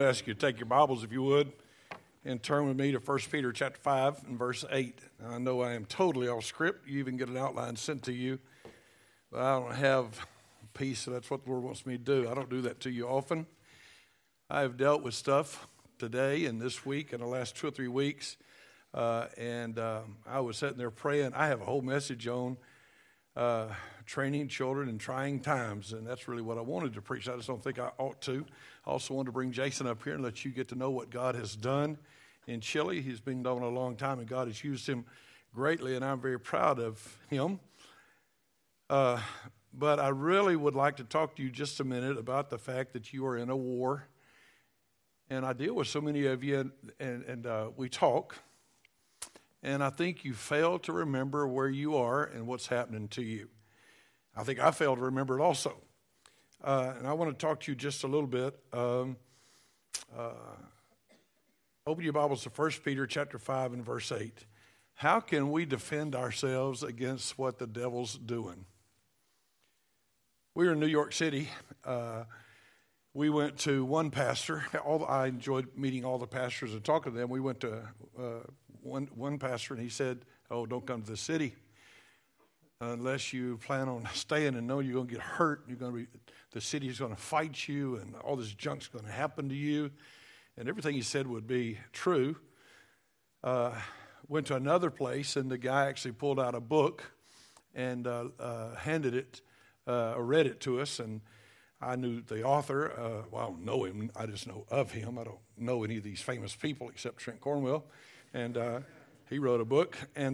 I ask you to take your Bibles, if you would, and turn with me to 1 Peter chapter 5 and verse 8. Now, I know I am totally off script. You even get an outline sent to you. But I don't have peace, so that's what the Lord wants me to do. I don't do that to you often. I have dealt with stuff today and this week and the last 2 or 3 weeks, and I was sitting there praying. I have a whole message on training children in trying times, and that's really what I wanted to preach. I just don't think I ought to. I also wanted to bring Jason up here and let you get to know what God has done in Chile. He's been doing a long time, and God has used him greatly, and I'm very proud of him. But I really would like to talk to you just a minute about the fact that you are in a war, and I deal with so many of you, and we talk, and I think you fail to remember where you are and what's happening to you. I think I failed to remember it also. And I want to talk to you just a little bit. Open your Bibles to 1 Peter chapter 5 and verse 8. How can we defend ourselves against what the devil's doing? We were in New York City. We went to one pastor. I enjoyed meeting all the pastors and talking to them. We went to one pastor, and he said, "Oh, don't come to the city unless you plan on staying and know you're going to get hurt. The city's going to fight you, and all this junk's going to happen to you." And everything he said would be true. Went to another place, and the guy actually pulled out a book and handed it, read it to us. And I knew the author. Well, I don't know him. I just know of him. I don't know any of these famous people except Trent Cornwell. And he wrote a book. And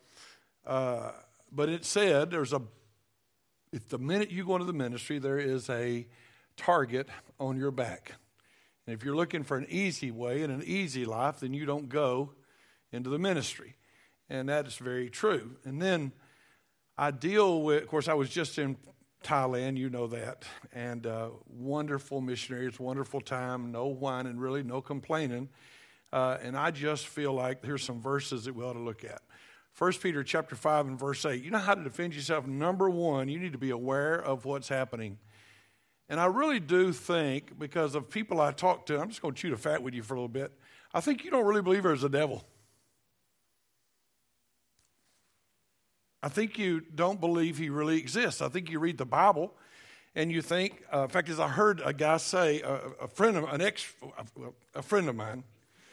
but it said if the minute you go into the ministry, there is a target on your back. And if you're looking for an easy way and an easy life, then you don't go into the ministry. And that is very true. And then I deal with, of course, I was just in Thailand, you know that, and wonderful missionaries, wonderful time, no whining, really, no complaining. And I just feel like here's some verses that we ought to look at. 1 Peter chapter 5 and verse 8. You know how to defend yourself? Number one, you need to be aware of what's happening. And I really do think, because of people I talk to, I'm just going to chew the fat with you for a little bit. I think you don't really believe there's a devil. I think you don't believe he really exists. I think you read the Bible and you think, in fact, as I heard a guy say, a friend of mine,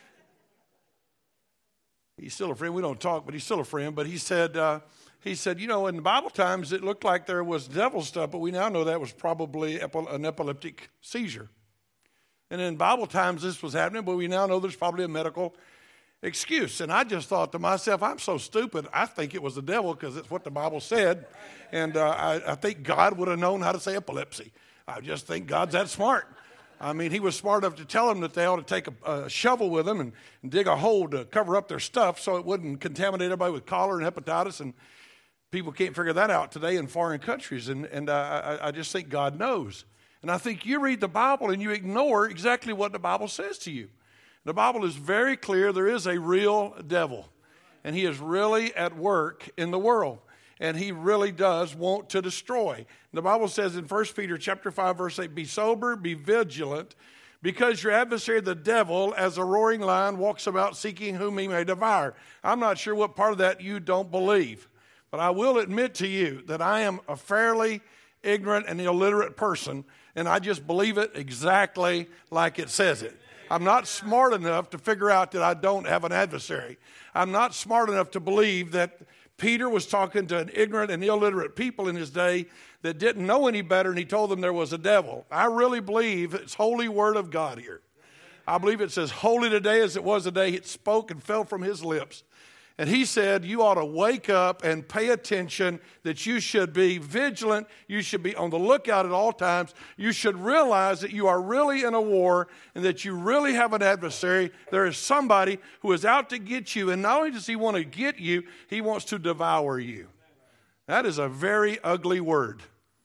he's still a friend. We don't talk, but he's still a friend. But he said, you know, in the Bible times, it looked like there was devil stuff, but we now know that was probably an epileptic seizure. And in Bible times, this was happening, but we now know there's probably a medical excuse. And I just thought to myself, I'm so stupid. I think it was the devil because it's what the Bible said. And I think God would have known how to say epilepsy. I just think God's that smart. I mean, he was smart enough to tell them that they ought to take a shovel with them and dig a hole to cover up their stuff so it wouldn't contaminate everybody with cholera and hepatitis. And people can't figure that out today in foreign countries. And I just think God knows. And I think you read the Bible and you ignore exactly what the Bible says to you. The Bible is very clear. There is a real devil. And he is really at work in the world. And he really does want to destroy. The Bible says in 1 Peter chapter 5, verse 8, "Be sober, be vigilant, because your adversary, the devil, as a roaring lion, walks about seeking whom he may devour." I'm not sure what part of that you don't believe. But I will admit to you that I am a fairly ignorant and illiterate person, and I just believe it exactly like it says it. I'm not smart enough to figure out that I don't have an adversary. I'm not smart enough to believe that Peter was talking to an ignorant and illiterate people in his day that didn't know any better, and he told them there was a devil. I really believe it's holy word of God here. I believe it says, "Holy today as it was the day it spoke and fell from his lips." And he said, you ought to wake up and pay attention, that you should be vigilant. You should be on the lookout at all times. You should realize that you are really in a war and that you really have an adversary. There is somebody who is out to get you. And not only does he want to get you, he wants to devour you. That is a very ugly word.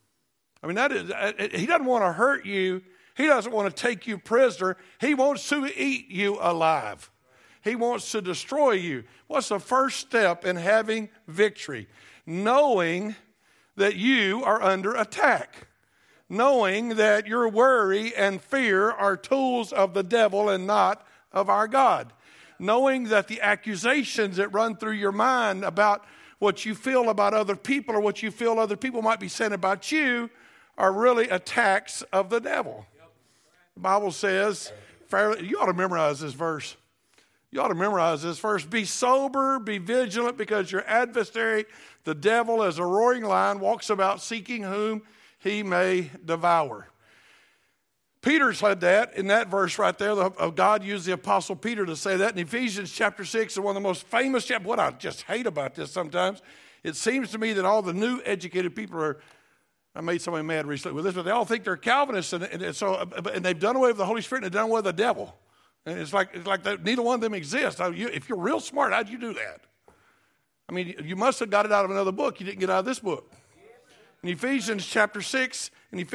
I mean, he doesn't want to hurt you. He doesn't want to take you prisoner. He wants to eat you alive. He wants to destroy you. What's the first step in having victory? Knowing that you are under attack. knowing that your worry and fear are tools of the devil and not of our God. Knowing that the accusations that run through your mind about what you feel about other people or what you feel other people might be saying about you are really attacks of the devil. The Bible says, you ought to memorize this verse. You ought to memorize this verse. Be sober, be vigilant, because your adversary, the devil, as a roaring lion, walks about seeking whom he may devour. Peter said that in that verse right there. God used the Apostle Peter to say that in Ephesians chapter 6, one of the most famous chapters. What I just hate about this sometimes, it seems to me that all the new educated people are, I made somebody mad recently with this, but they all think they're Calvinists, and they've done away with the Holy Spirit and they've done away with the devil. And it's like neither one of them exists. If you're real smart, how'd you do that? I mean, you must have got it out of another book. You didn't get it out of this book. In Ephesians chapter 6,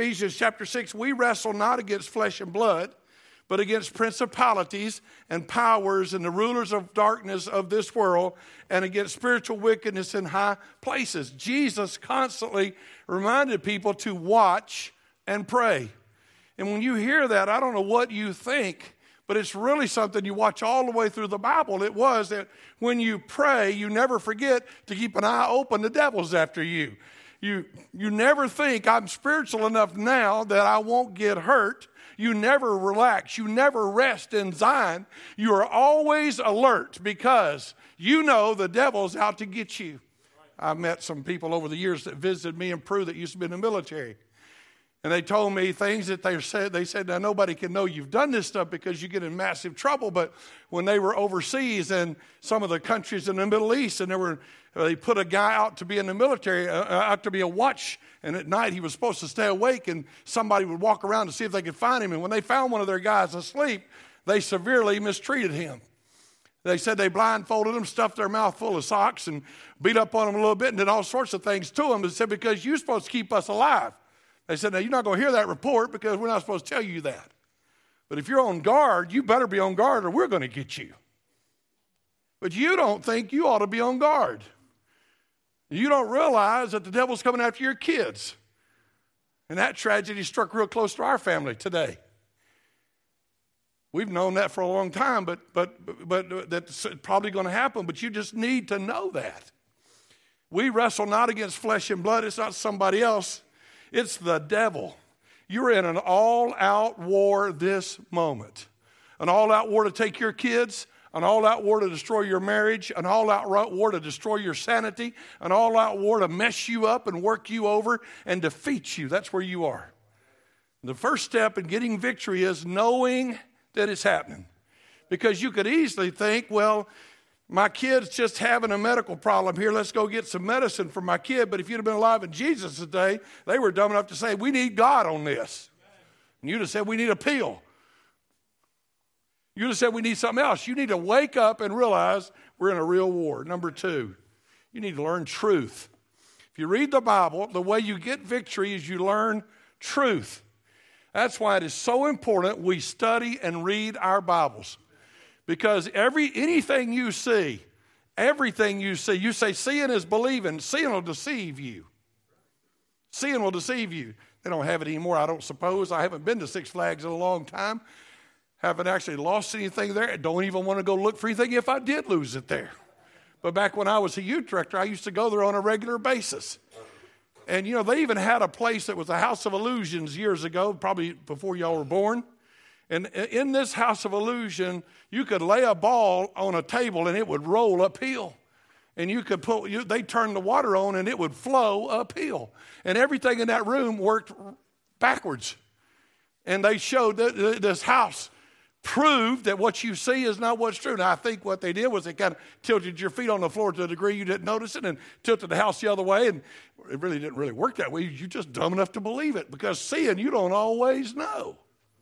we wrestle not against flesh and blood, but against principalities and powers and the rulers of darkness of this world, and against spiritual wickedness in high places. Jesus constantly reminded people to watch and pray. And when you hear that, I don't know what you think, but it's really something you watch all the way through the Bible. It was that when you pray, you never forget to keep an eye open. The devil's after you. You never think, I'm spiritual enough now that I won't get hurt. You never relax. You never rest in Zion. You are always alert because you know the devil's out to get you. I've met some people over the years that visited me in Peru that used to be in the military. And they told me things that they said, now nobody can know you've done this stuff because you get in massive trouble. But when they were overseas in some of the countries in the Middle East, and they put a guy out to be in the military, out to be a watch, and at night he was supposed to stay awake, and somebody would walk around to see if they could find him. And when they found one of their guys asleep, they severely mistreated him. They said they blindfolded him, stuffed their mouth full of socks, and beat up on him a little bit, and did all sorts of things to him. They said, because you're supposed to keep us alive. They said, now, you're not going to hear that report because we're not supposed to tell you that. But if you're on guard, you better be on guard or we're going to get you. But you don't think you ought to be on guard. You don't realize that the devil's coming after your kids. And that tragedy struck real close to our family today. We've known that for a long time, but that's probably going to happen. But you just need to know that. We wrestle not against flesh and blood. It's not somebody else. It's the devil. You're in an all-out war this moment. An all-out war to take your kids, an all-out war to destroy your marriage, an all-out war to destroy your sanity, an all-out war to mess you up and work you over and defeat you. That's where you are. The first step in getting victory is knowing that it's happening. Because you could easily think, well, my kid's just having a medical problem here. Let's go get some medicine for my kid. But if you'd have been alive in Jesus today, they were dumb enough to say, we need God on this. And you'd have said, we need a pill. You'd have said, we need something else. You need to wake up and realize we're in a real war. Number two, you need to learn truth. If you read the Bible, the way you get victory is you learn truth. That's why it is so important we study and read our Bibles. Because anything you see, everything you see, you say seeing is believing. Seeing will deceive you. Seeing will deceive you. They don't have it anymore, I don't suppose. I haven't been to Six Flags in a long time. Haven't actually lost anything there. I don't even want to go look for anything if I did lose it there. But back when I was a youth director, I used to go there on a regular basis. And, they even had a place that was a House of Illusions years ago, probably before y'all were born. And in this House of Illusion, you could lay a ball on a table and it would roll uphill. And they turned the water on and it would flow uphill. And everything in that room worked backwards. And they showed that this house proved that what you see is not what's true. Now, I think what they did was they kind of tilted your feet on the floor to a degree you didn't notice it and tilted the house the other way. And it really didn't really work that way. You're just dumb enough to believe it because seeing, you don't always know.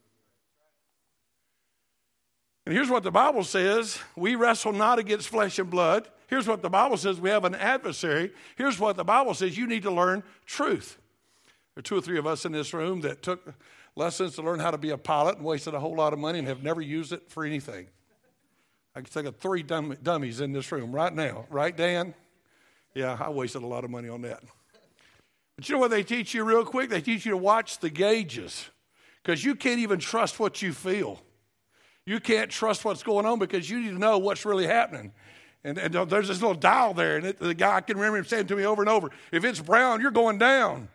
And here's what the Bible says. We wrestle not against flesh and blood. Here's what the Bible says. We have an adversary. Here's what the Bible says. You need to learn truth. There are 2 or 3 of us in this room that took lessons to learn how to be a pilot and wasted a whole lot of money and have never used it for anything. I can think of 3 dummies in this room right now. Right, Dan? Yeah, I wasted a lot of money on that. But you know what they teach you real quick? They teach you to watch the gauges, because you can't even trust what you feel. You can't trust what's going on because you need to know what's really happening. And there's this little dial there, and the guy, I can remember him saying to me over and over, if it's brown, you're going down.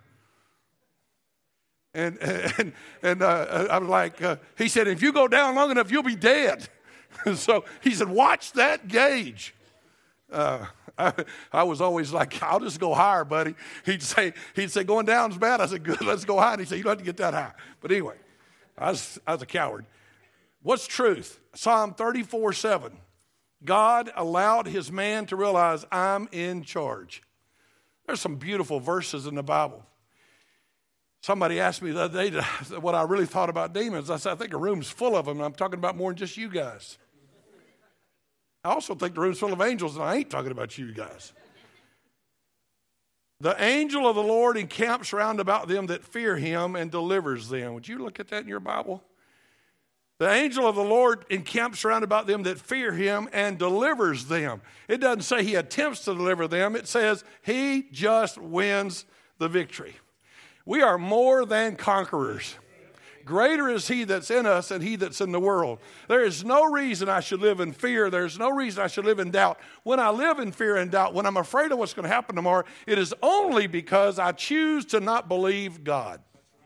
And I was like, he said, if you go down long enough, you'll be dead. So he said, watch that gauge. I was always like, I'll just go higher, buddy. He'd say, going down's bad. I said, good, let's go high. And he'd say, you don't have to get that high. But anyway, I was a coward. What's truth? Psalm 34:7. God allowed his man to realize, I'm in charge. There's some beautiful verses in the Bible. Somebody asked me the other day what I really thought about demons. I said, I think a room's full of them, and I'm talking about more than just you guys. I also think the room's full of angels, and I ain't talking about you guys. The angel of the Lord encamps round about them that fear him and delivers them. Would you look at that in your Bible? The angel of the Lord encamps round about them that fear him and delivers them. It doesn't say he attempts to deliver them. It says he just wins the victory. We are more than conquerors. Greater is he that's in us than he that's in the world. There is no reason I should live in fear. There's no reason I should live in doubt. When I live in fear and doubt, when I'm afraid of what's going to happen tomorrow, it is only because I choose to not believe God.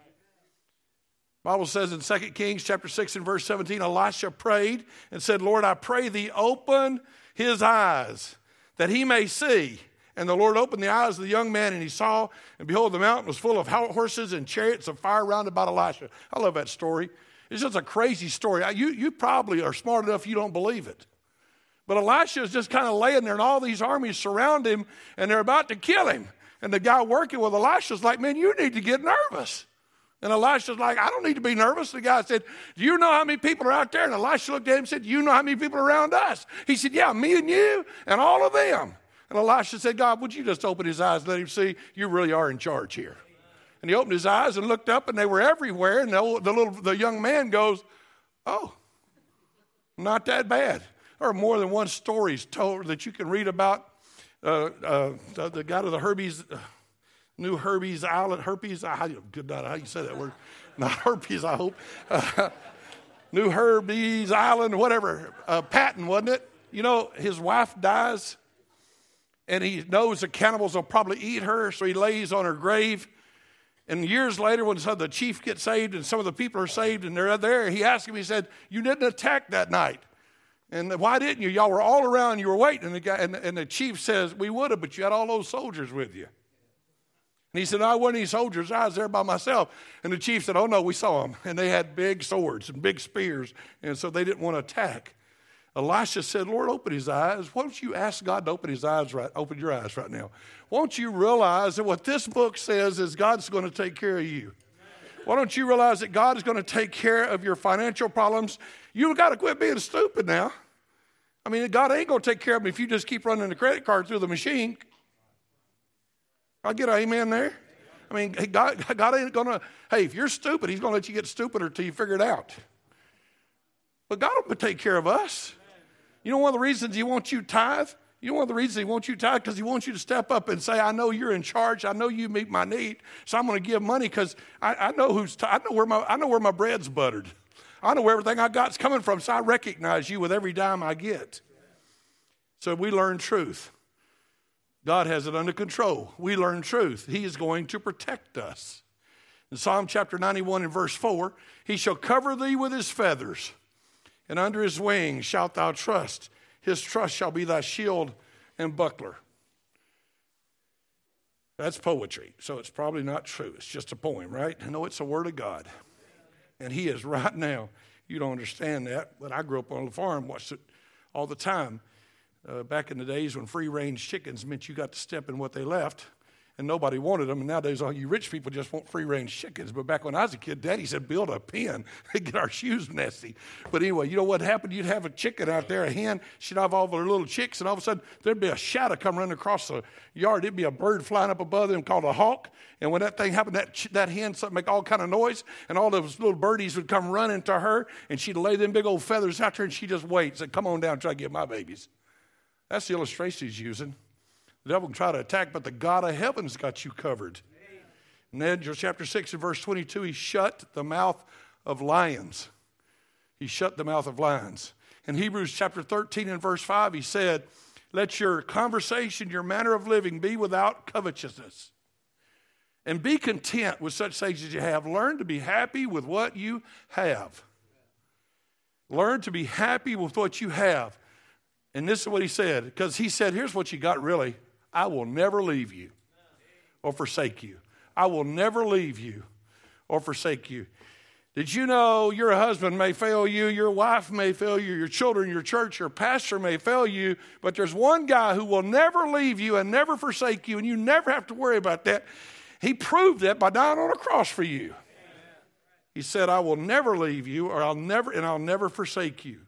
The Bible says in 2 Kings chapter 6 and verse 17, Elisha prayed and said, Lord, I pray thee open his eyes that he may see. And the Lord opened the eyes of the young man, and he saw, and behold, the mountain was full of horses and chariots of fire round about Elisha. I love that story. It's just a crazy story. You probably are smart enough you don't believe it. But Elisha is just kind of laying there, and all these armies surround him, and they're about to kill him. And the guy working with Elisha is like, man, you need to get nervous. And Elisha's like, I don't need to be nervous. The guy said, do you know how many people are out there? And Elisha looked at him and said, do you know how many people are around us? He said, yeah, me and you and all of them. And Elisha said, God, would you just open his eyes and let him see you really are in charge here? And he opened his eyes and looked up, and they were everywhere. And the young man goes, oh, not that bad. There are more than one stories told that you can read about the guy to the Herbies, New Herbies Island, Herpes, how you say that word? Not herpes, I hope. New Herbies Island, whatever, Patton, wasn't it? You know, his wife dies, and he knows the cannibals will probably eat her, so he lays on her grave. And years later, when the chief gets saved and some of the people are saved and they're there, he asked him, he said, you didn't attack that night. And why didn't you? Y'all were all around, you were waiting. And the chief says, we would have, but you had all those soldiers with you. And he said, no, I wasn't any soldiers. I was there by myself. And the chief said, oh, no, we saw them. And they had big swords and big spears. And so they didn't want to attack. Elisha said, Lord, open his eyes. Why don't you ask God to open your eyes right now? Won't you realize that what this book says is God's going to take care of you? Why don't you realize that God is going to take care of your financial problems? You've got to quit being stupid now. I mean, God ain't going to take care of them if you just keep running the credit card through the machine. I'll get an amen there. I mean, God ain't going to, hey, if you're stupid, he's going to let you get stupider until you figure it out. But God will take care of us. You know one of the reasons he wants you tithe? You know one of the reasons he wants you tithe? Because he wants you to step up and say, I know you're in charge. I know you meet my need. So I'm going to give money because I know where my bread's buttered. I know where everything I got's coming from. So I recognize you with every dime I get. So we learn truth. God has it under control. We learn truth. He is going to protect us. In Psalm chapter 91 and verse 4, he shall cover thee with his feathers, and under his wings shalt thou trust. His trust shall be thy shield and buckler. That's poetry, so it's probably not true. It's just a poem, right? No, it's the word of God. And he is right now. You don't understand that, but I grew up on a farm, watched it all the time. Back in the days when free-range chickens meant you got to step in what they left, and nobody wanted them. And nowadays, all you rich people just want free-range chickens. But back when I was a kid, Daddy said, build a pen and get our shoes messy. But anyway, you know what happened? You'd have a chicken out there, a hen. She'd have all of her little chicks, and all of a sudden, there'd be a shadow come running across the yard. There'd be a bird flying up above them called a hawk. And when that thing happened, that hen would make all kind of noise, and all those little birdies would come running to her, and she'd lay them big old feathers out there, and she'd just wait and say, come on down and try to get my babies. That's the illustration he's using. The devil can try to attack, but the God of heaven's got you covered. And then chapter 6 and verse 22, he shut the mouth of lions. He shut the mouth of lions. In Hebrews chapter 13 and verse 5, he said, let your conversation, your manner of living be without covetousness. And be content with such things as you have. Learn to be happy with what you have. Learn to be happy with what you have. And this is what he said. Because he said, here's what you got really. I will never leave you or forsake you. I will never leave you or forsake you. Did you know your husband may fail you, your wife may fail you, your children, your church, your pastor may fail you, but there's one guy who will never leave you and never forsake you, and you never have to worry about that. He proved that by dying on a cross for you. He said, I will never leave you, or I'll never forsake you.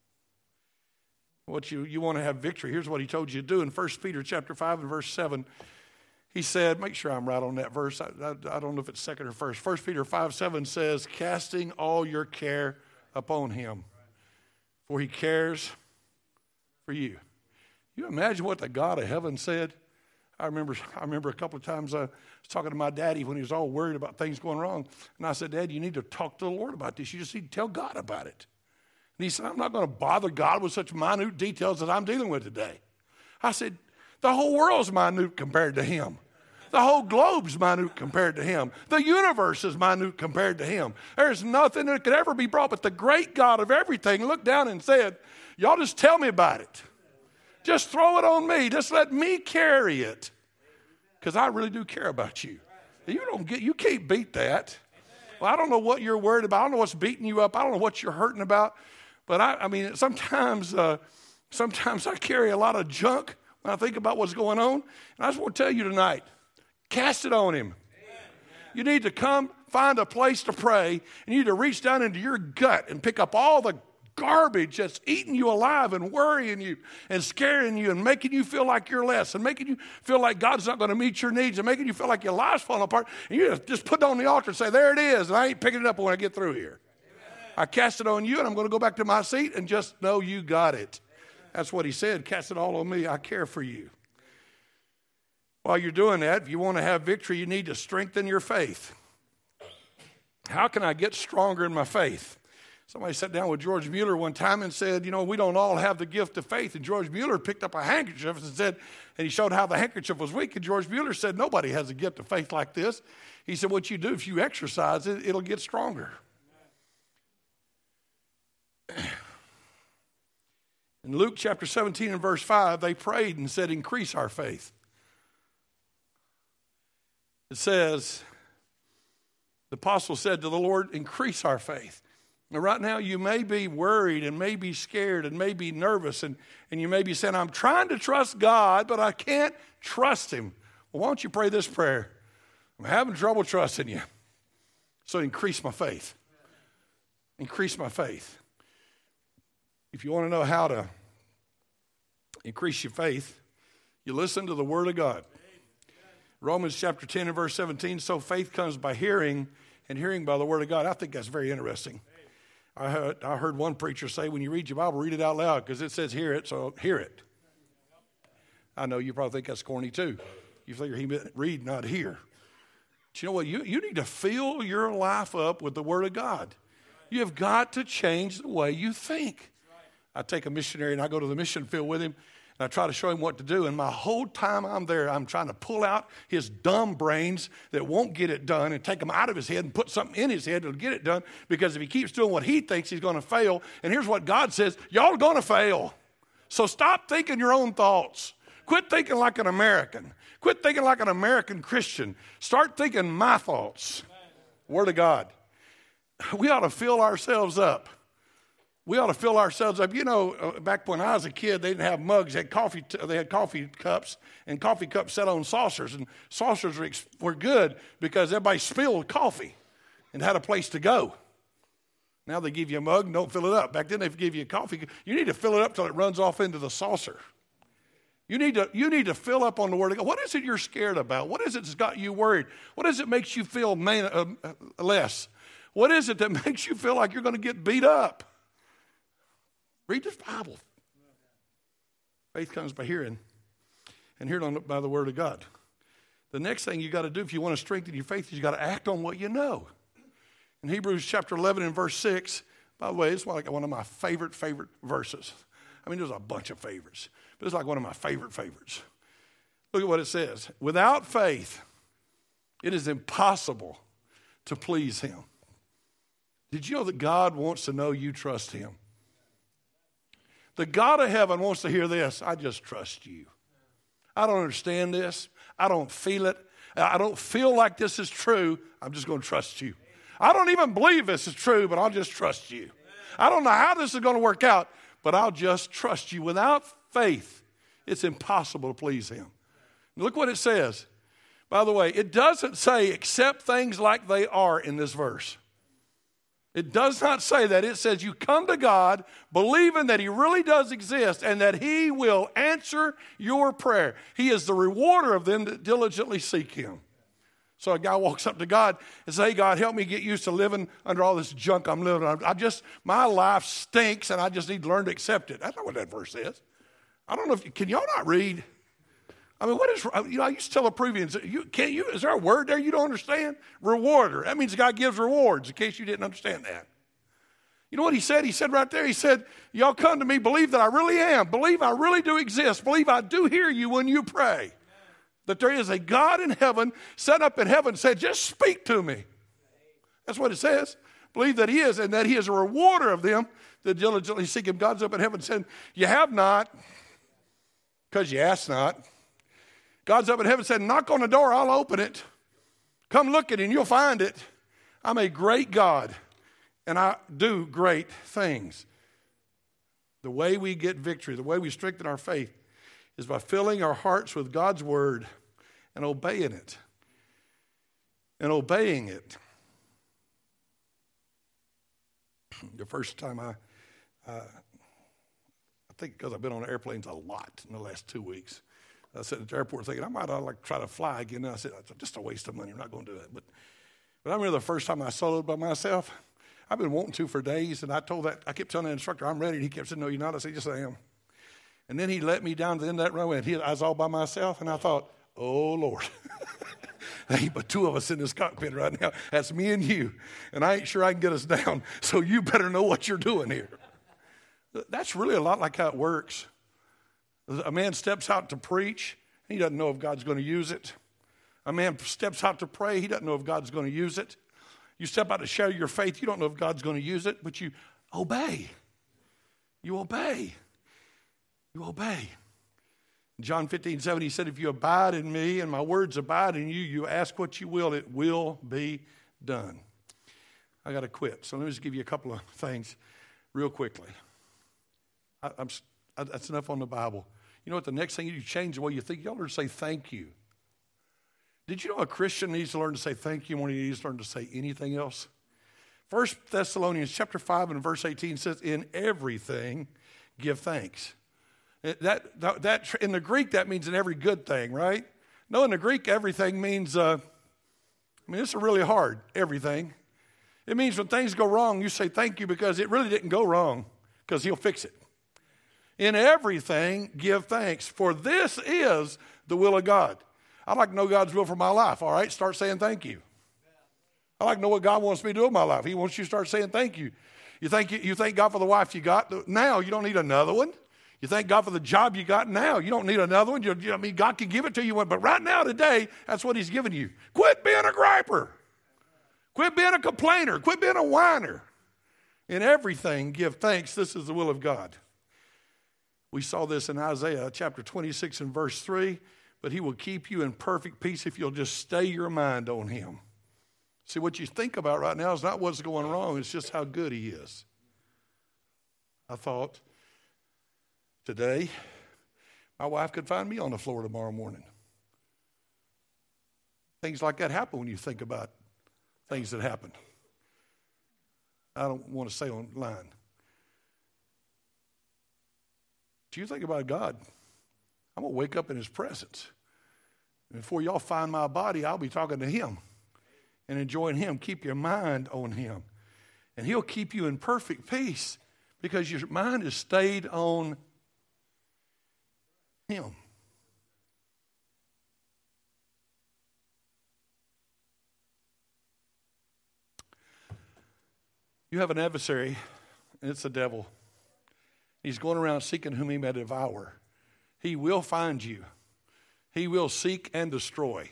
What you want to have victory. Here's what he told you to do in 1 Peter chapter 5 and verse 7. He said, make sure I'm right on that verse. I don't know if it's second or first. 1 Peter 5:7 says, casting all your care upon him, for he cares for you. You imagine what the God of heaven said? I remember a couple of times I was talking to my daddy when he was all worried about things going wrong. And I said, Dad, you need to talk to the Lord about this. You just need to tell God about it. And he said, I'm not going to bother God with such minute details that I'm dealing with today. I said, the whole world's minute compared to him. The whole globe's minute compared to him. The universe is minute compared to him. There's nothing that could ever be brought. But the great God of everything looked down and said, y'all just tell me about it. Just throw it on me. Just let me carry it. Because I really do care about you. You can't beat that. Well, I don't know what you're worried about. I don't know what's beating you up. I don't know what you're hurting about. But I mean, sometimes I carry a lot of junk when I think about what's going on. And I just want to tell you tonight, cast it on him. You need to come find a place to pray, and you need to reach down into your gut and pick up all the garbage that's eating you alive and worrying you and scaring you and making you feel like you're less and making you feel like God's not going to meet your needs and making you feel like your life's falling apart. And you just put it on the altar and say, there it is, and I ain't picking it up when I get through here. I cast it on you, and I'm going to go back to my seat and just know you got it. That's what he said. Cast it all on me. I care for you. While you're doing that, if you want to have victory, you need to strengthen your faith. How can I get stronger in my faith? Somebody sat down with George Mueller one time and said, we don't all have the gift of faith. And George Mueller picked up a handkerchief and he showed how the handkerchief was weak. And George Mueller said, nobody has a gift of faith like this. He said, what you do, if you exercise it, it'll get stronger. In Luke chapter 17 and verse 5, they prayed and said, increase our faith. It says, the apostle said to the Lord, increase our faith. Now, right now, you may be worried and may be scared and may be nervous, and you may be saying, I'm trying to trust God, but I can't trust him. Well, why don't you pray this prayer? I'm having trouble trusting you, so increase my faith. Increase my faith. If you want to know how to increase your faith, you listen to the Word of God. Romans chapter 10 and verse 17, so faith comes by hearing, and hearing by the Word of God. I think that's very interesting. I heard one preacher say, when you read your Bible, read it out loud, because it says hear it, so hear it. I know you probably think that's corny too. You figure he meant read, not hear. But you know what? You need to fill your life up with the Word of God. You have got to change the way you think. I take a missionary and I go to the mission field with him, and I try to show him what to do. And my whole time I'm there, I'm trying to pull out his dumb brains that won't get it done and take them out of his head and put something in his head to get it done. Because if he keeps doing what he thinks, he's going to fail. And here's what God says, y'all are going to fail. So stop thinking your own thoughts. Quit thinking like an American. Quit thinking like an American Christian. Start thinking my thoughts. Word of God. We ought to fill ourselves up. We ought to fill ourselves up. Back when I was a kid, they didn't have mugs. They had coffee cups, and coffee cups sat on saucers. And saucers were good because everybody spilled coffee and had a place to go. Now they give you a mug and don't fill it up. Back then they give you a coffee. You need to fill it up till it runs off into the saucer. You need to fill up on the Word of God. What is it you're scared about? What is it that's got you worried? What is it makes you feel less? What is it that makes you feel like you're going to get beat up? Read this Bible. Faith comes by hearing, and hearing by the Word of God. the next thing you got to do if you want to strengthen your faith is you got to act on what you know. In Hebrews chapter 11 and verse 6, by the way, it's like one of my favorite verses. I mean, there's a bunch of favorites, but it's like one of my favorites. Look at what it says. Without faith, it is impossible to please him. Did you know that God wants to know you trust him? The God of heaven wants to hear this. I just trust you. I don't understand this. I don't feel it. I don't feel like this is true. I'm just going to trust you. I don't even believe this is true, but I'll just trust you. I don't know how this is going to work out, but I'll just trust you. Without faith, it's impossible to please him. Look what it says. By the way, it doesn't say accept things like they are in this verse. It does not say that. It says you come to God believing that he really does exist and that he will answer your prayer. He is the rewarder of them that diligently seek him. So a guy walks up to God and says, hey, God, help me get used to living under all this junk I'm living on. My life stinks and I just need to learn to accept it. That's not what that verse says. I don't know can y'all not read? I mean, what is, I used to tell the Peruvians, is there a word there you don't understand? Rewarder. That means God gives rewards, in case you didn't understand that. You know what he said? He said right there, he said, y'all come to me, believe that I really am, believe I really do exist, believe I do hear you when you pray. That there is a God in heaven, set up in heaven, said, just speak to me. That's what it says. Believe that he is, and that he is a rewarder of them that diligently seek him. God's up in heaven saying, you have not, because you ask not. God's up in heaven said, knock on the door, I'll open it. Come look at it and you'll find it. I'm a great God and I do great things. The way we get victory, the way we strengthen our faith is by filling our hearts with God's word and obeying it. And obeying it. The first time I think because I've been on airplanes a lot in the last 2 weeks. I sat at the airport thinking, I might like try to fly again. And I said, it's just a waste of money. I'm not going to do it. But I remember the first time I soloed by myself, I've been wanting to for days. And I kept telling the instructor, I'm ready. And he kept saying, no, you're not. I said, yes, I am. And then he let me down to the end of that runway. And I was all by myself. And I thought, oh, Lord. There ain't but two of us in this cockpit right now. That's me and you. And I ain't sure I can get us down. So you better know what you're doing here. That's really a lot like how it works. A man steps out to preach, he doesn't know if God's going to use it. A man steps out to pray, he doesn't know if God's going to use it. You step out to share your faith, you don't know if God's going to use it, but you obey. You obey. You obey. John 15:7, he said, if you abide in me and my words abide in you, you ask what you will, it will be done. I got to quit, so let me just give you a couple of things real quickly. That's enough on the Bible. You know what? The next thing you change the way you think, you ought to learn to say thank you. Did you know a Christian needs to learn to say thank you more than he needs to learn to say anything else? 1 Thessalonians chapter 5 and verse 18 says, in everything give thanks. That in the Greek, that means in every good thing, right? No, in the Greek, everything means, it's really hard, everything. It means when things go wrong, you say thank you because it really didn't go wrong because he'll fix it. In everything, give thanks, for this is the will of God. I'd like to know God's will for my life, all right? Start saying thank you. I'd like to know what God wants me to do in my life. He wants you to start saying thank you. You thank God for the wife you got. Now you don't need another one. You thank God for the job you got now. You don't need another one. God can give it to you, but right now, today, that's what he's giving you. Quit being a griper. Quit being a complainer. Quit being a whiner. In everything, give thanks. This is the will of God. We saw this in Isaiah chapter 26 and verse 3. But he will keep you in perfect peace if you'll just stay your mind on him. See, what you think about right now is not what's going wrong. It's just how good he is. I thought today my wife could find me on the floor tomorrow morning. Things like that happen when you think about things that happen. I don't want to say online. Do you think about God? I'm going to wake up in his presence. And before y'all find my body, I'll be talking to him and enjoying him. Keep your mind on him. And he'll keep you in perfect peace because your mind is stayed on him. You have an adversary, and it's the devil. He's going around seeking whom he may devour. He will find you. He will seek and destroy.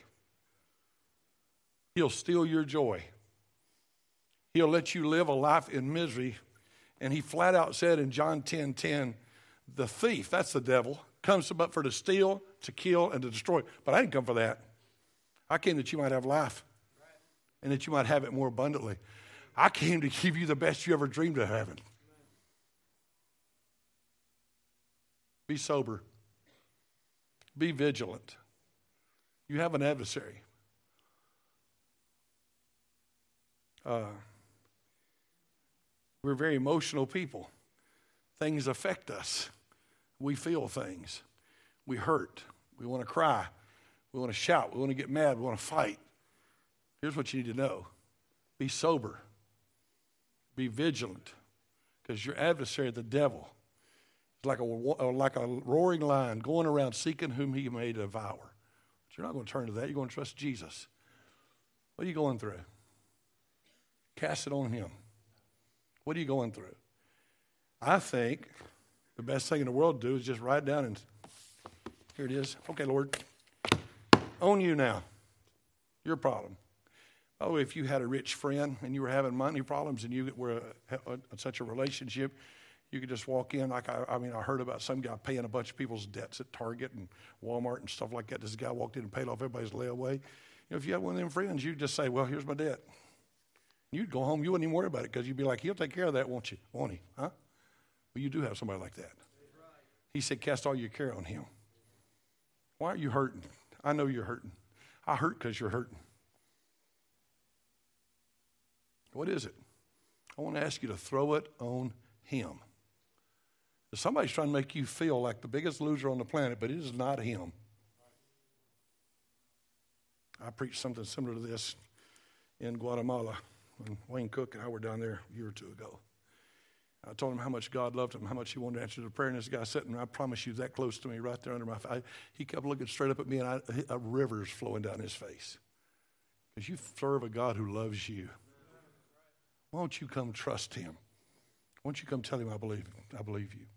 He'll steal your joy. He'll let you live a life in misery. And he flat out said in John 10:10, the thief, that's the devil, comes but for to steal, to kill, and to destroy. But I didn't come for that. I came that you might have life and that you might have it more abundantly. I came to give you the best you ever dreamed of having. Be sober. Be vigilant. You have an adversary. We're very emotional people. Things affect us. We feel things. We hurt. We want to cry. We want to shout. We want to get mad. We want to fight. Here's what you need to know. Be sober. Be vigilant. Because your adversary, the devil, is like a roaring lion going around seeking whom he may devour. But you're not going to turn to that. You're going to trust Jesus. What are you going through? Cast it on him. What are you going through? I think the best thing in the world to do is just write down and here it is. Okay, Lord. On you now. Your problem. By the way, if you had a rich friend and you were having money problems and you were in such a relationship, you could just walk in. Like I heard about some guy paying a bunch of people's debts at Target and Walmart and stuff like that. This guy walked in and paid off everybody's layaway. You know, if you had one of them friends, you'd just say, well, here's my debt. You'd go home. You wouldn't even worry about it because you'd be like, he'll take care of that, won't you? Won't he? Huh? Well, you do have somebody like that. He said, cast all your care on him. Why are you hurting? I know you're hurting. I hurt because you're hurting. What is it? I want to ask you to throw it on him. Somebody's trying to make you feel like the biggest loser on the planet, but it is not him. I preached something similar to this in Guatemala when Wayne Cook and I were down there a year or two ago. I told him how much God loved him, how much he wanted to answer the prayer, and this guy sitting, I promise you, that close to me right there under my face. He kept looking straight up at me, and a river's flowing down his face. Because you serve a God who loves you. Why don't you come trust him? Why don't you come tell him I believe you?